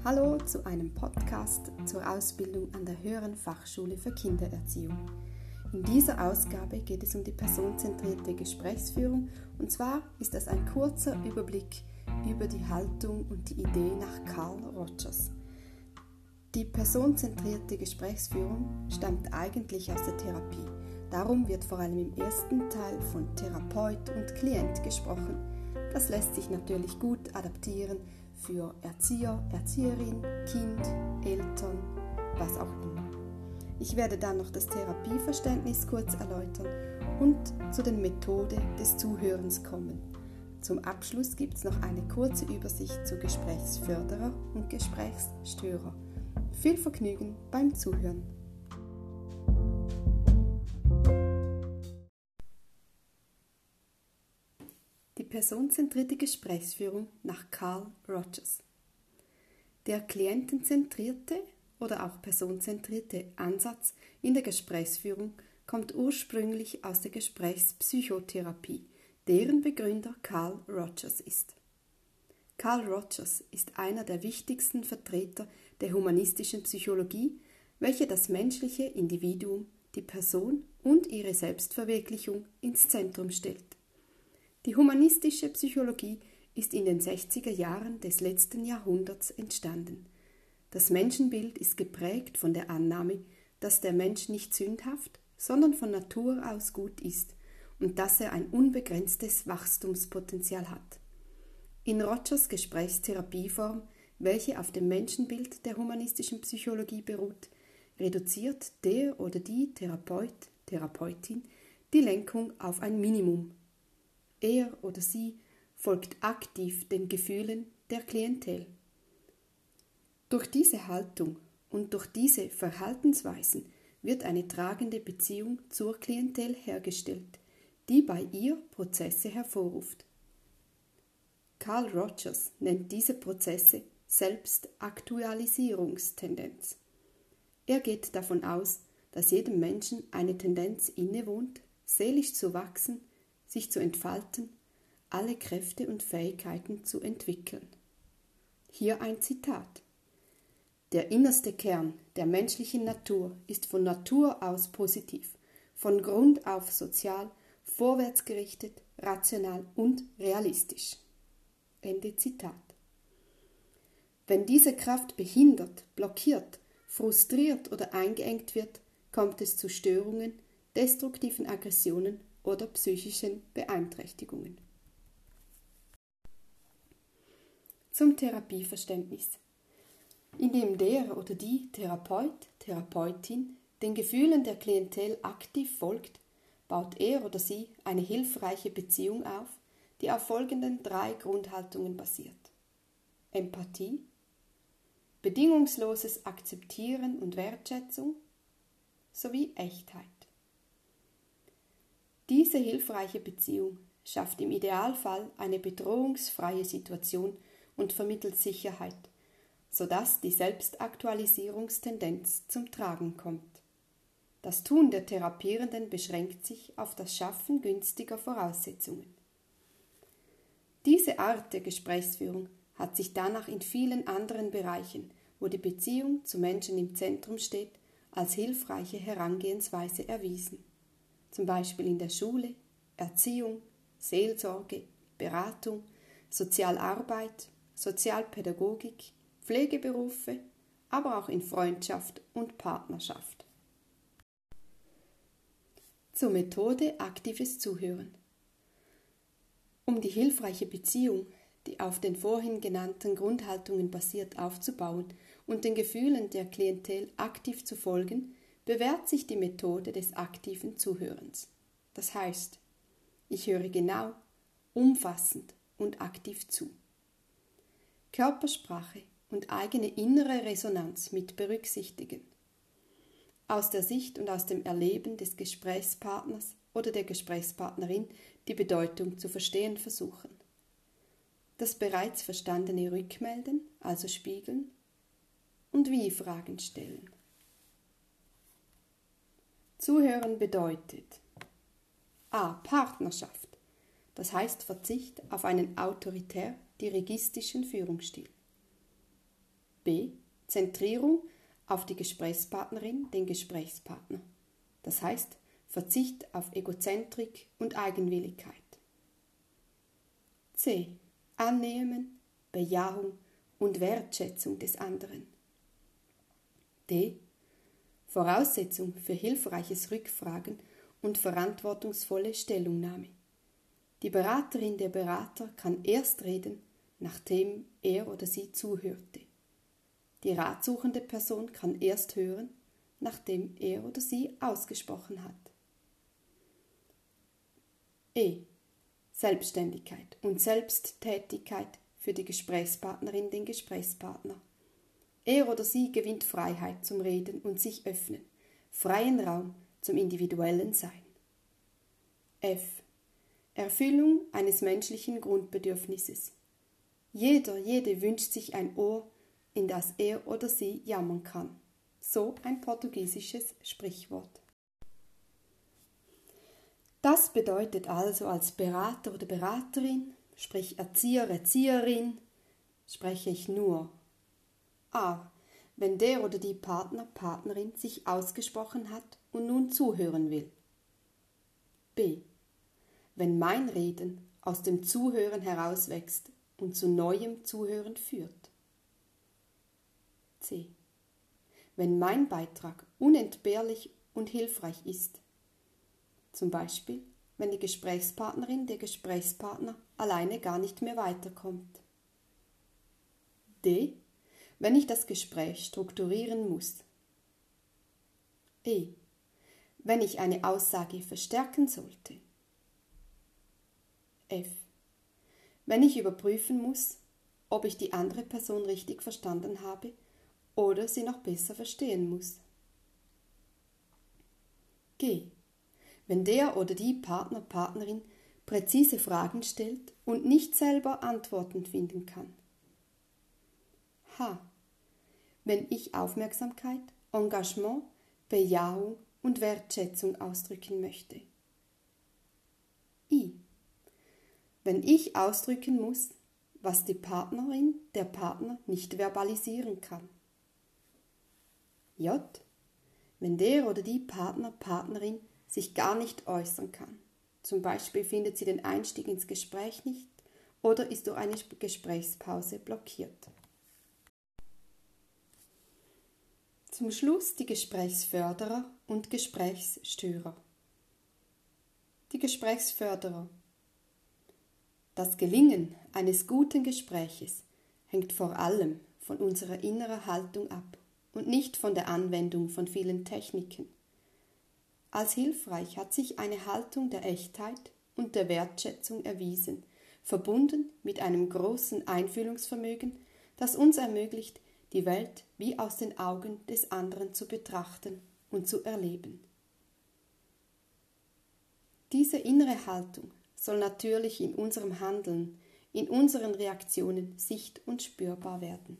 Hallo zu einem Podcast zur Ausbildung an der Höheren Fachschule für Kindererziehung. In dieser Ausgabe geht es um die personenzentrierte Gesprächsführung und zwar ist das ein kurzer Überblick über die Haltung und die Idee nach Carl Rogers. Die personenzentrierte Gesprächsführung stammt eigentlich aus der Therapie. Darum wird vor allem im ersten Teil von Therapeut und Klient gesprochen. Das lässt sich natürlich gut adaptieren für Erzieher, Erzieherin, Kind, Eltern, was auch immer. Ich werde dann noch das Therapieverständnis kurz erläutern und zu den Methoden des Zuhörens kommen. Zum Abschluss gibt es noch eine kurze Übersicht zu Gesprächsförderer und Gesprächsstörer. Viel Vergnügen beim Zuhören. Die personenzentrierte Gesprächsführung nach Carl Rogers. Der klientenzentrierte oder auch personenzentrierte Ansatz in der Gesprächsführung kommt ursprünglich aus der Gesprächspsychotherapie, deren Begründer Carl Rogers ist. Carl Rogers ist einer der wichtigsten Vertreter der humanistischen Psychologie, welche das menschliche Individuum, die Person und ihre Selbstverwirklichung ins Zentrum stellt. Die humanistische Psychologie ist in den 60er Jahren des letzten Jahrhunderts entstanden. Das Menschenbild ist geprägt von der Annahme, dass der Mensch nicht sündhaft, sondern von Natur aus gut ist und dass er ein unbegrenztes Wachstumspotenzial hat. In Rogers Gesprächstherapieform, welche auf dem Menschenbild der humanistischen Psychologie beruht, reduziert der oder die Therapeut, Therapeutin die Lenkung auf ein Minimum. Er oder sie folgt aktiv den Gefühlen der Klientel. Durch diese Haltung und durch diese Verhaltensweisen wird eine tragende Beziehung zur Klientel hergestellt, die bei ihr Prozesse hervorruft. Carl Rogers nennt diese Prozesse Selbstaktualisierungstendenz. Er geht davon aus, dass jedem Menschen eine Tendenz innewohnt, seelisch zu wachsen, sich zu entfalten, alle Kräfte und Fähigkeiten zu entwickeln. Hier ein Zitat. Der innerste Kern der menschlichen Natur ist von Natur aus positiv, von Grund auf sozial, vorwärtsgerichtet, rational und realistisch. Ende Zitat. Wenn diese Kraft behindert, blockiert, frustriert oder eingeengt wird, kommt es zu Störungen, destruktiven Aggressionen oder psychischen Beeinträchtigungen. Zum Therapieverständnis. Indem der oder die Therapeut, Therapeutin den Gefühlen der Klientel aktiv folgt, baut er oder sie eine hilfreiche Beziehung auf, die auf folgenden 3 Grundhaltungen basiert. Empathie, bedingungsloses Akzeptieren und Wertschätzung sowie Echtheit. Diese hilfreiche Beziehung schafft im Idealfall eine bedrohungsfreie Situation und vermittelt Sicherheit, sodass die Selbstaktualisierungstendenz zum Tragen kommt. Das Tun der Therapierenden beschränkt sich auf das Schaffen günstiger Voraussetzungen. Diese Art der Gesprächsführung hat sich danach in vielen anderen Bereichen, wo die Beziehung zu Menschen im Zentrum steht, als hilfreiche Herangehensweise erwiesen. Zum Beispiel in der Schule, Erziehung, Seelsorge, Beratung, Sozialarbeit, Sozialpädagogik, Pflegeberufe, aber auch in Freundschaft und Partnerschaft. Zur Methode aktives Zuhören. Um die hilfreiche Beziehung, die auf den vorhin genannten Grundhaltungen basiert, aufzubauen und den Gefühlen der Klientel aktiv zu folgen, bewährt sich die Methode des aktiven Zuhörens. Das heißt, ich höre genau, umfassend und aktiv zu. Körpersprache und eigene innere Resonanz mit berücksichtigen. Aus der Sicht und aus dem Erleben des Gesprächspartners oder der Gesprächspartnerin die Bedeutung zu verstehen versuchen. Das bereits Verstandene rückmelden, also spiegeln, und Wie-Fragen stellen. Zuhören bedeutet a. Partnerschaft, das heißt Verzicht auf einen autoritär-dirigistischen Führungsstil. B. Zentrierung auf die Gesprächspartnerin, den Gesprächspartner. Das heißt, Verzicht auf Egozentrik und Eigenwilligkeit. C. Annehmen, Bejahung und Wertschätzung des anderen. D. Voraussetzung für hilfreiches Rückfragen und verantwortungsvolle Stellungnahme. Die Beraterin, der Berater kann erst reden, nachdem er oder sie zuhörte. Die ratsuchende Person kann erst hören, nachdem er oder sie ausgesprochen hat. E. Selbstständigkeit und Selbsttätigkeit für die Gesprächspartnerin, den Gesprächspartner. Er oder sie gewinnt Freiheit zum Reden und sich öffnen, freien Raum zum individuellen Sein. F. Erfüllung eines menschlichen Grundbedürfnisses. Jede wünscht sich ein Ohr, in das er oder sie jammern kann. So ein portugiesisches Sprichwort. Das bedeutet also als Berater oder Beraterin, sprich Erzieher, Erzieherin, spreche ich nur A. Wenn der oder die Partner, Partnerin sich ausgesprochen hat und nun zuhören will. B. Wenn mein Reden aus dem Zuhören herauswächst und zu neuem Zuhören führt. C. Wenn mein Beitrag unentbehrlich und hilfreich ist. Zum Beispiel, wenn die Gesprächspartnerin, der Gesprächspartner alleine gar nicht mehr weiterkommt. D. Wenn ich das Gespräch strukturieren muss. E. Wenn ich eine Aussage verstärken sollte. F. Wenn ich überprüfen muss, ob ich die andere Person richtig verstanden habe oder sie noch besser verstehen muss. G. Wenn der oder die Partner, Partnerin präzise Fragen stellt und nicht selber Antworten finden kann. H. Wenn ich Aufmerksamkeit, Engagement, Bejahung und Wertschätzung ausdrücken möchte. I. Wenn ich ausdrücken muss, was die Partnerin, der Partner nicht verbalisieren kann. J. Wenn der oder die Partner, Partnerin sich gar nicht äußern kann. Zum Beispiel findet sie den Einstieg ins Gespräch nicht oder ist durch eine Gesprächspause blockiert. Zum Schluss die Gesprächsförderer und Gesprächsstörer. Die Gesprächsförderer. Das Gelingen eines guten Gespräches hängt vor allem von unserer inneren Haltung ab und nicht von der Anwendung von vielen Techniken. Als hilfreich hat sich eine Haltung der Echtheit und der Wertschätzung erwiesen, verbunden mit einem großen Einfühlungsvermögen, das uns ermöglicht, die Welt wie aus den Augen des anderen zu betrachten und zu erleben. Diese innere Haltung soll natürlich in unserem Handeln, in unseren Reaktionen sicht- und spürbar werden.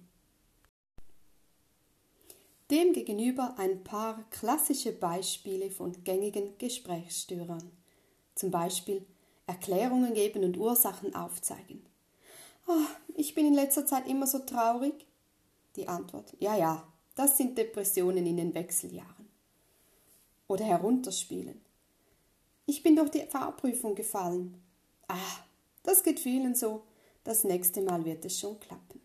Demgegenüber ein paar klassische Beispiele von gängigen Gesprächsstörern. Zum Beispiel Erklärungen geben und Ursachen aufzeigen. Ich bin in letzter Zeit immer so traurig. Die Antwort, ja, das sind Depressionen in den Wechseljahren. Oder herunterspielen. Ich bin durch die Fahrprüfung gefallen. Das geht vielen so. Das nächste Mal wird es schon klappen.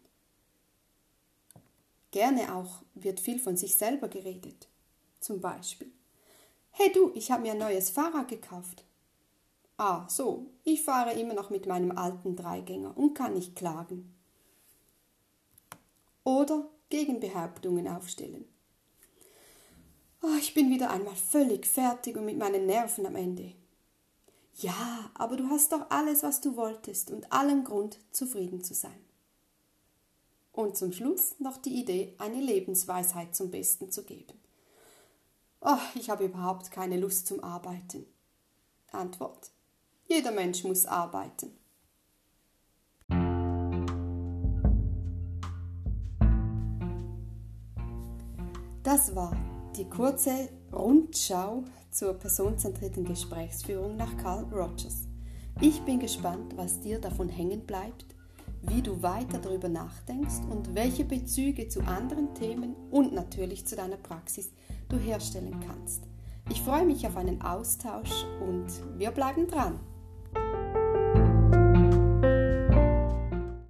Gerne auch wird viel von sich selber geredet. Zum Beispiel, hey du, ich habe mir ein neues Fahrrad gekauft. So, ich fahre immer noch mit meinem alten Dreigänger und kann nicht klagen. Oder Gegenbehauptungen aufstellen. Ich bin wieder einmal völlig fertig und mit meinen Nerven am Ende. Ja, aber du hast doch alles, was du wolltest und allen Grund, zufrieden zu sein. Und zum Schluss noch die Idee, eine Lebensweisheit zum Besten zu geben. Ich habe überhaupt keine Lust zum Arbeiten. Antwort: Jeder Mensch muss arbeiten. Das war die kurze Rundschau zur personenzentrierten Gesprächsführung nach Carl Rogers. Ich bin gespannt, was dir davon hängen bleibt, wie du weiter darüber nachdenkst und welche Bezüge zu anderen Themen und natürlich zu deiner Praxis du herstellen kannst. Ich freue mich auf einen Austausch und wir bleiben dran.